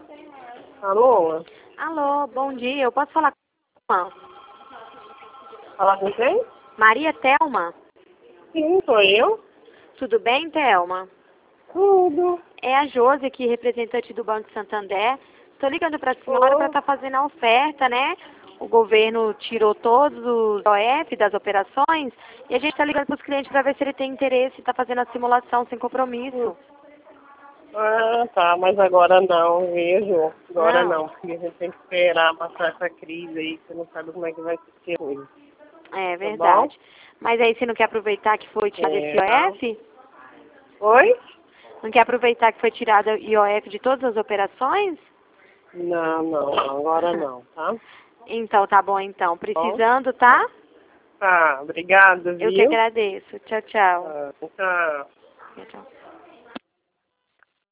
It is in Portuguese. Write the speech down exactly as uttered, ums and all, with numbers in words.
Alô? Alô, bom dia. Eu posso falar com a Thelma? Falar com quem? Maria Thelma? Sim, sou eu. Tudo bem, Thelma? Tudo. É a Josi aqui, representante do Banco Santander. Estou ligando para a senhora para Oi. estar fazendo a oferta, né? O governo tirou todos os O F das operações e a gente está ligando para os clientes para ver se ele tem interesse em estar fazendo a simulação sem compromisso. Ah, tá, mas agora não, vejo. Agora Não? não, porque a gente tem que esperar passar essa crise aí, que você não sabe como é que vai ser hoje. É Tá bom? verdade. Mas aí você não quer aproveitar que foi tirado esse É, O não. F? Oi? Não quer aproveitar que foi tirado o I O F de todas as operações? Não, não, agora não, tá? Então, tá bom então. Bom? Precisando, tá? Tá, obrigado, Eu que viu? agradeço. Tchau, tchau. Tá, tchau. Tchau, tchau.